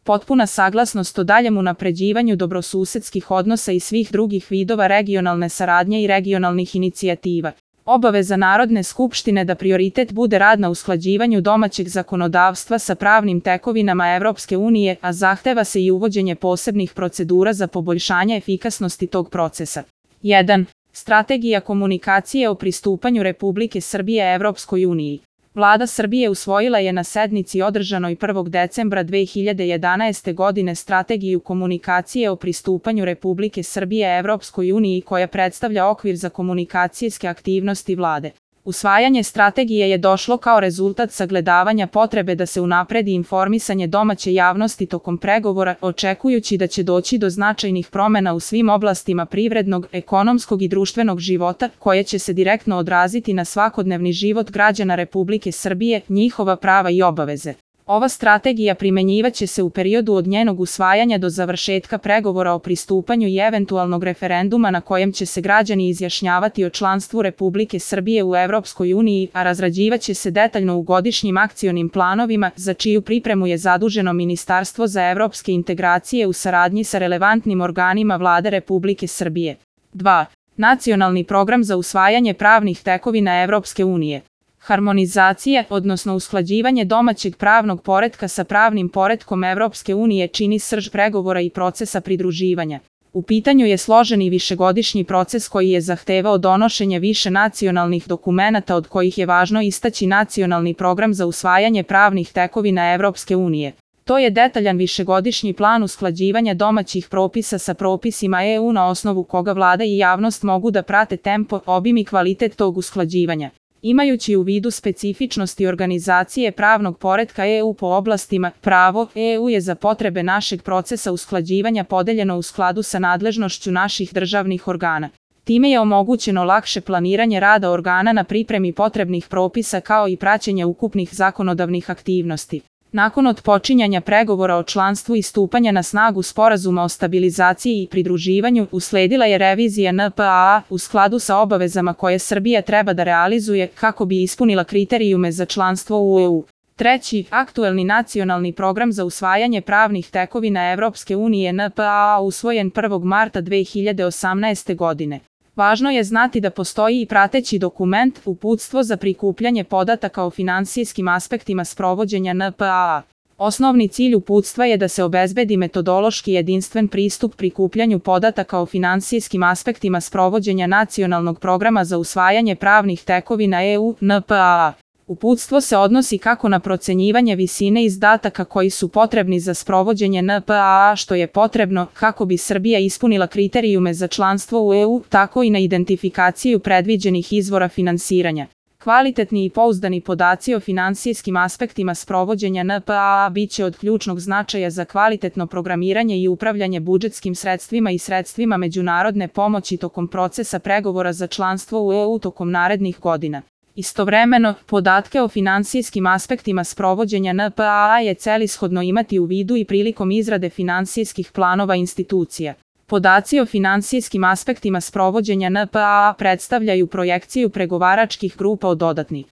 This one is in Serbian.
potpuna saglasnost o daljem unapređivanju dobrosusedskih odnosa i svih drugih vidova regionalne saradnje i regionalnih inicijativa. Obaveza Narodne skupštine da prioritet bude rad na usklađivanju domaćeg zakonodavstva sa pravnim tekovinama Evropske unije, a zahteva se i uvođenje posebnih procedura za poboljšanje efikasnosti tog procesa. 1. Strategija komunikacije o pristupanju Republike Srbije Evropskoj uniji. Vlada Srbije usvojila je na sednici održanoj 1. decembra 2011. godine Strategiju komunikacije o pristupanju Republike Srbije Evropskoj uniji koja predstavlja okvir za komunikacijske aktivnosti Vlade. Usvajanje strategije je došlo kao rezultat sagledavanja potrebe da se unapredi informisanje domaće javnosti tokom pregovora, očekujući da će doći do značajnih promena u svim oblastima privrednog, ekonomskog i društvenog života, koje će se direktno odraziti na svakodnevni život građana Republike Srbije, njihova prava i obaveze. Ova strategija primenjivaće se u periodu od njenog usvajanja do završetka pregovora o pristupanju i eventualnog referenduma na kojem će se građani izjašnjavati o članstvu Republike Srbije u Evropskoj uniji, a razrađivaće se detaljno u godišnjim akcionim planovima, za čiju pripremu je zaduženo Ministarstvo za evropske integracije u saradnji sa relevantnim organima Vlade Republike Srbije. 2. Nacionalni program za usvajanje pravnih tekovina Evropske unije. Harmonizacija, odnosno usklađivanje domaćeg pravnog poretka sa pravnim poretkom Evropske unije čini srž pregovora i procesa pridruživanja. U pitanju je složeni višegodišnji proces koji je zahtevao donošenje više nacionalnih dokumenata, od kojih je važno istaći Nacionalni program za usvajanje pravnih tekovina Evropske unije. To je detaljan višegodišnji plan usklađivanja domaćih propisa sa propisima EU na osnovu koga vlada i javnost mogu da prate tempo, obim i kvalitet tog usklađivanja. Imajući u vidu specifičnosti organizacije pravnog poretka EU po oblastima, pravo EU je za potrebe našeg procesa usklađivanja podeljeno u skladu sa nadležnošću naših državnih organa. Time je omogućeno lakše planiranje rada organa na pripremi potrebnih propisa kao i praćenje ukupnih zakonodavnih aktivnosti. Nakon otpočinjanja pregovora o članstvu i stupanja na snagu Sporazuma o stabilizaciji i pridruživanju, usledila je revizija NPA u skladu sa obavezama koje Srbija treba da realizuje kako bi ispunila kriterijume za članstvo u EU. 3. Aktuelni nacionalni program za usvajanje pravnih tekovina Evropske unije NPA usvojen 1. marta 2018. godine. Važno je znati da postoji i prateći dokument, uputstvo za prikupljanje podataka o finansijskim aspektima sprovođenja NPA. Osnovni cilj uputstva je da se obezbedi metodološki jedinstven pristup prikupljanju podataka o finansijskim aspektima sprovođenja Nacionalnog programa za usvajanje pravnih tekovina EU, NPA. Uputstvo se odnosi kako na procenjivanje visine izdataka koji su potrebni za sprovođenje NPA, što je potrebno kako bi Srbija ispunila kriterijume za članstvo u EU, tako i na identifikaciju predviđenih izvora finansiranja. Kvalitetni i pouzdani podaci o finansijskim aspektima sprovođenja NPA biće od ključnog značaja za kvalitetno programiranje i upravljanje budžetskim sredstvima i sredstvima međunarodne pomoći tokom procesa pregovora za članstvo u EU tokom narednih godina. Istovremeno, podatke o finansijskim aspektima sprovođenja NPA je celishodno imati u vidu i prilikom izrade finansijskih planova institucija. Podaci o finansijskim aspektima sprovođenja NPA predstavljaju projekciju pregovaračkih grupa o dodatnih